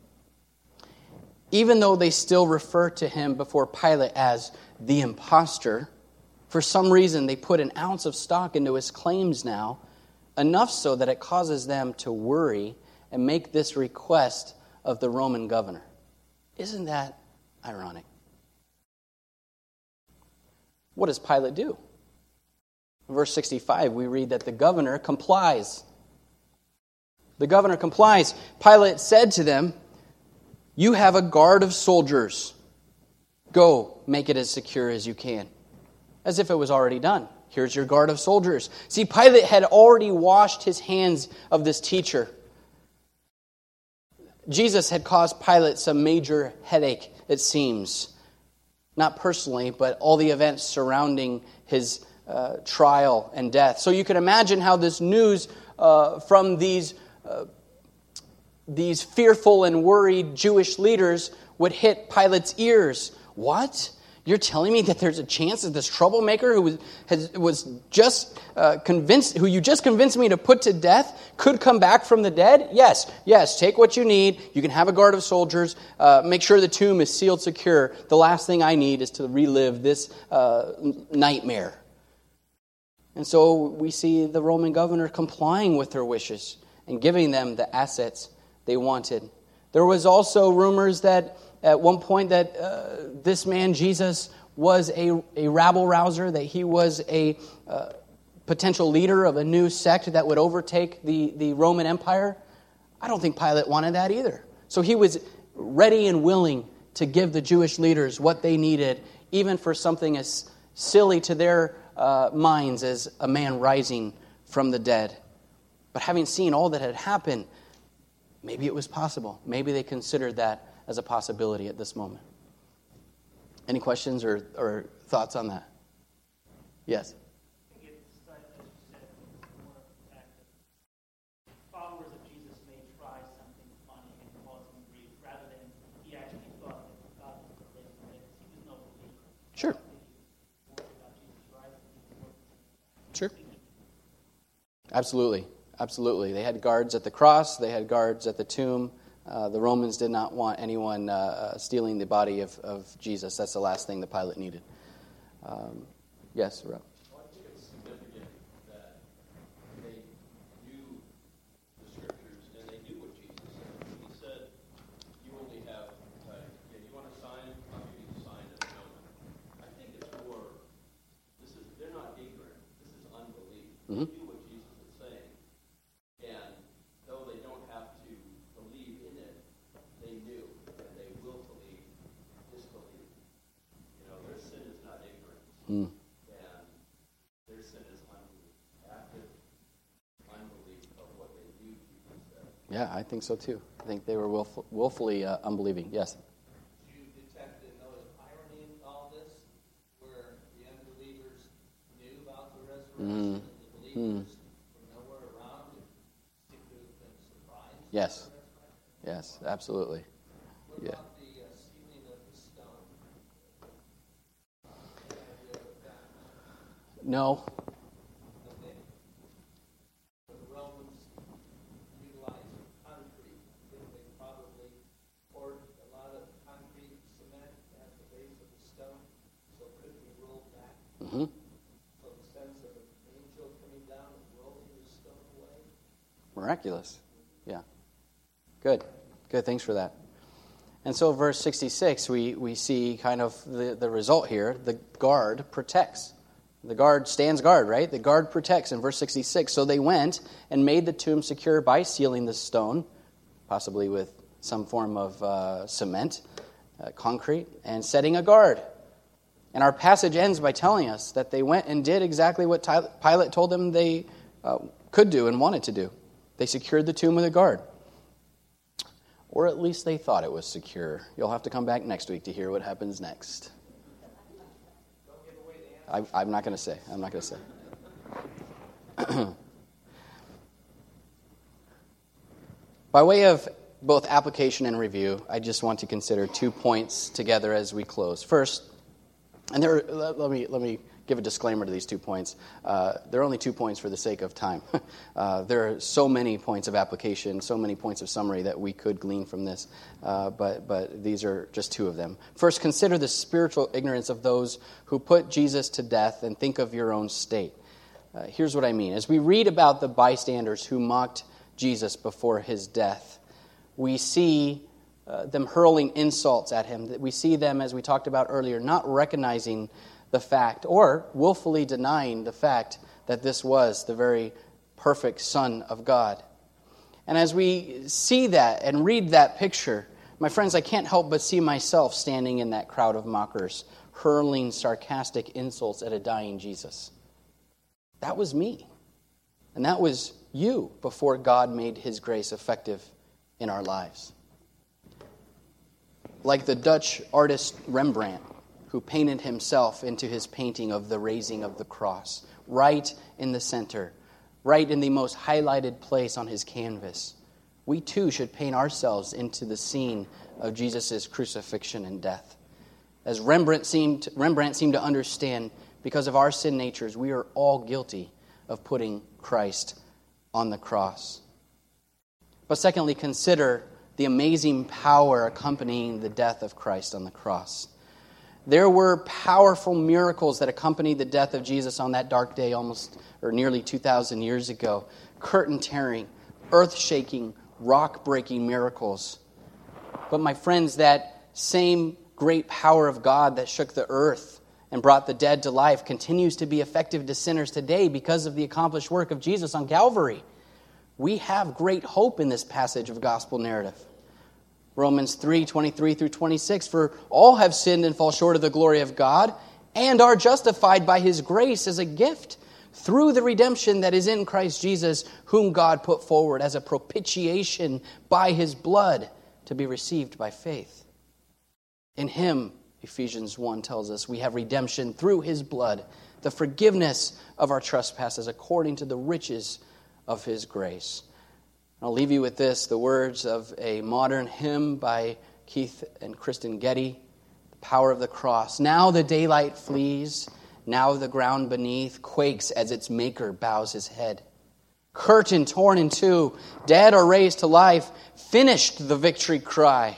Even though they still refer to him before Pilate as the impostor, for some reason they put an ounce of stock into his claims now, enough so that it causes them to worry and make this request of the Roman governor. Isn't that ironic? What does Pilate do? In verse 65, we read that the governor complies. The governor complies. Pilate said to them, "You have a guard of soldiers. Go, make it as secure as you can." As if it was already done. Here's your guard of soldiers. See, Pilate had already washed his hands of this teacher. Jesus had caused Pilate some major headache, it seems. Not personally, but all the events surrounding his trial and death. So you can imagine how this news from these fearful and worried Jewish leaders would hit Pilate's ears. What? You're telling me that there's a chance that this troublemaker who who you just convinced me to put to death could come back from the dead? Yes, take what you need. You can have a guard of soldiers. Make sure the tomb is sealed secure. The last thing I need is to relive this nightmare. And so we see the Roman governor complying with their wishes and giving them the assets they wanted. There was also rumors that at one point that this man, Jesus, was a rabble-rouser, that he was a potential leader of a new sect that would overtake the Roman Empire. I don't think Pilate wanted that either. So he was ready and willing to give the Jewish leaders what they needed, even for something as silly to their minds as a man rising from the dead. But having seen all that had happened, maybe it was possible. Maybe they considered that as a possibility at this moment. Any questions or thoughts on that? Yes? I think it's, as you said, more of the fact that followers of Jesus may try something funny and cause him grief, rather than he actually thought that God was replacing him. He was no believer. Sure. Sure. Absolutely. They had guards at the cross. They had guards at the tomb. The Romans did not want anyone stealing the body of Jesus. That's the last thing that Pilate needed. Yes, Rob? Well, I think it's significant that they knew the Scriptures and they knew what Jesus said. He said, "You only have, you want a sign? I'll give you the sign of Jonah." They do what Jesus is saying. And though they don't have to believe in it, they knew, and they willfully disbelieve. Their sin is not ignorance. And their sin is unbelief, active unbelief of what they knew Jesus said. Yeah, I think so too. I think they were willfully unbelieving. Yes? Did you detect a note of irony in all this, where the unbelievers knew about the resurrection and the believers were nowhere around and seemed to have been surprised? Yes. by the resurrection? Yes, absolutely. What Yeah. about the sealing of the stone? Any idea what that was? No. Okay. The Romans utilized concrete. I think they probably poured a lot of concrete cement at the base of the stone so it couldn't be rolled back. Mm-hmm. So the sense of an angel coming down and rolling the stone away. Miraculous. Yeah. Good. Good. Thanks for that. And so verse 66, we see kind of the result here. The guard protects. The guard stands guard, right? The guard protects in verse 66. So they went and made the tomb secure by sealing the stone, possibly with some form of cement, concrete, and setting a guard. And our passage ends by telling us that they went and did exactly what Pilate told them they could do and wanted to do. They secured the tomb with a guard. Or at least they thought it was secure. You'll have to come back next week to hear what happens next. I'm not going to say. I'm not going to say. By way of both application and review, I just want to consider 2 points together as we close. First, and let me give a disclaimer to these 2 points. There are only 2 points for the sake of time. There are so many points of application, so many points of summary that we could glean from this, but these are just 2 of them. First, consider the spiritual ignorance of those who put Jesus to death and think of your own state. Here's what I mean. As we read about the bystanders who mocked Jesus before his death, we see them hurling insults at him. We see them, as we talked about earlier, not recognizing the fact or willfully denying the fact that this was the very perfect Son of God. And as we see that and read that picture, my friends, I can't help but see myself standing in that crowd of mockers, hurling sarcastic insults at a dying Jesus. That was me. And that was you before God made his grace effective in our lives. Like the Dutch artist Rembrandt, who painted himself into his painting of the raising of the cross, right in the center, right in the most highlighted place on his canvas. We too should paint ourselves into the scene of Jesus' crucifixion and death. As Rembrandt seemed to understand, because of our sin natures, we are all guilty of putting Christ on the cross. But secondly, consider the amazing power accompanying the death of Christ on the cross. There were powerful miracles that accompanied the death of Jesus on that dark day nearly 2,000 years ago. Curtain-tearing, earth-shaking, rock-breaking miracles. But my friends, that same great power of God that shook the earth and brought the dead to life continues to be effective to sinners today because of the accomplished work of Jesus on Calvary. We have great hope in this passage of gospel narrative. Romans 3:23 through 26, for all have sinned and fall short of the glory of God and are justified by his grace as a gift through the redemption that is in Christ Jesus, whom God put forward as a propitiation by his blood to be received by faith. In him, Ephesians 1 tells us, we have redemption through his blood, the forgiveness of our trespasses according to the riches of his grace. I'll leave you with this, the words of a modern hymn by Keith and Kristen Getty, The Power of the Cross. Now the daylight flees, now the ground beneath quakes as its maker bows his head. Curtain torn in two, dead or raised to life, finished the victory cry.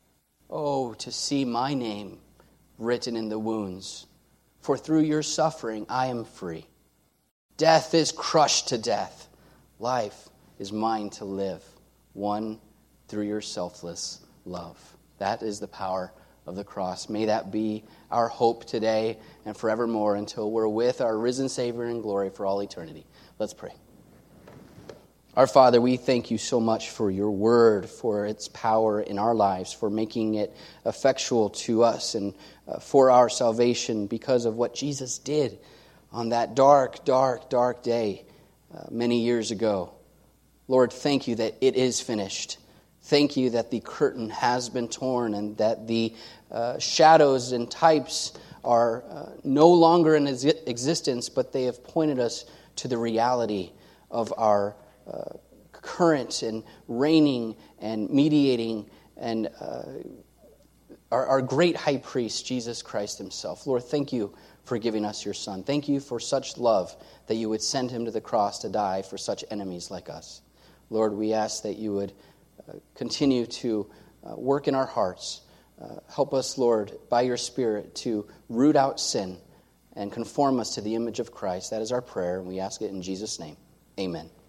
Oh, to see my name written in the wounds, for through your suffering I am free. Death is crushed to death, life is mine to live, won through your selfless love. That is the power of the cross. May that be our hope today and forevermore until we're with our risen Savior in glory for all eternity. Let's pray. Our Father, we thank you so much for your word, for its power in our lives, for making it effectual to us and for our salvation because of what Jesus did on that dark, dark, dark day many years ago. Lord, thank you that it is finished. Thank you that the curtain has been torn and that the shadows and types are no longer in existence, but they have pointed us to the reality of our current and reigning and mediating and our great high priest, Jesus Christ himself. Lord, thank you for giving us your Son. Thank you for such love that you would send him to the cross to die for such enemies like us. Lord, we ask that you would continue to work in our hearts. Help us, Lord, by your Spirit to root out sin and conform us to the image of Christ. That is our prayer, and we ask it in Jesus' name. Amen.